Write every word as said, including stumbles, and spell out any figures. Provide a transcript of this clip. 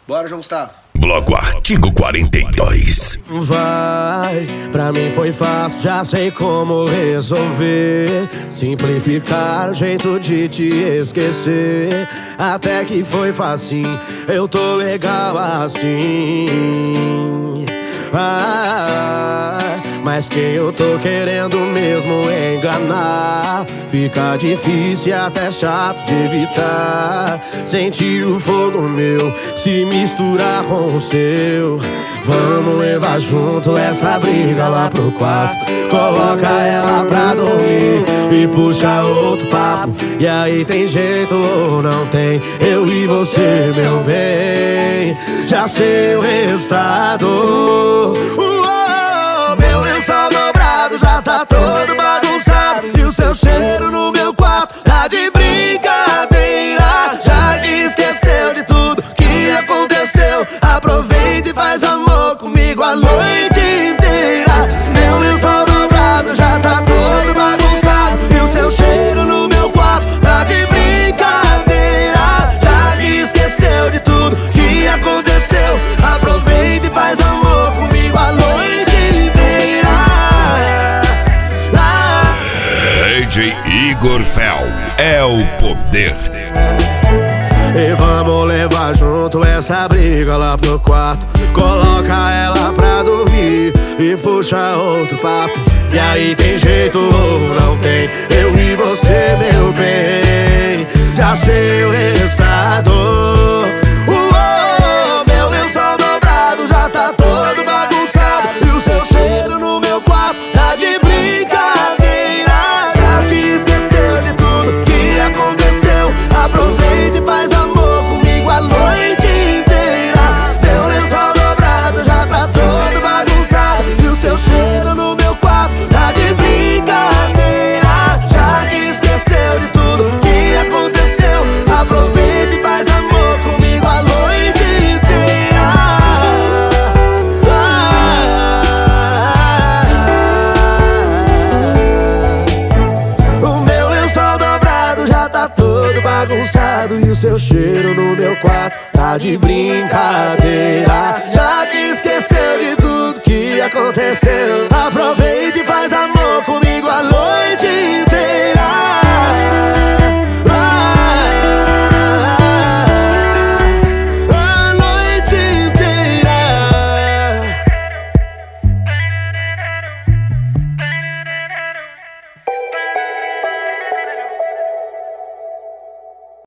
Bora, João Gustavo. Bloco Artigo quarenta e dois. Vai, pra mim foi fácil, já sei como resolver. Simplificar o jeito de te esquecer. Até que foi facinho, eu tô legal assim. Ah, mas quem eu tô querendo mesmo é enganar. Fica difícil e até chato de evitar. Sentir o fogo meu se misturar com o seu. Vamos levar junto essa briga lá pro quarto. Coloca ela pra dormir e puxa outro papo. E aí tem jeito ou não tem? Eu e você, meu bem, já sei o resultado. Uou, meu lençol dobrado já tá todo bagunçado. E o seu cheiro no meu quarto tá de brincadeira. Já que esqueceu de tudo que aconteceu, aproveita e faz amor comigo a noite inteira. Meu lençol dobrado já tá todo bagunçado. E o seu cheiro no meu quarto tá de brincadeira. Já que esqueceu de tudo que aconteceu, aproveita e faz amor comigo a noite inteira. Ah. D J Igor Fel é o poder. E vamos levar junto essa briga lá pro quarto. Coloca ela pra dormir e puxa outro papo. E aí tem jeito ou não tem? Eu e você, meu bem, já sei o resultado. Uou, meu lençol dobrado já tá todo bagunçado. E o seu cheiro no meu quarto tá de brincadeira. Já que esqueceu de tudo que aconteceu, aproveita e faz amor comigo a noite inteira. Meu lençol dobrado já tá todo bagunçado. E o seu cheiro no meu quarto tá de brincadeira. Já que esqueceu de tudo que aconteceu, aproveita e faz amor comigo a noite inteira. Ah, o meu lençol dobrado já tá todo bagunçado. E o seu cheiro no meu quarto tá de brincadeira. Já que esqueceu de tudo que aconteceu, aproveita e faz amor comigo a noite inteira.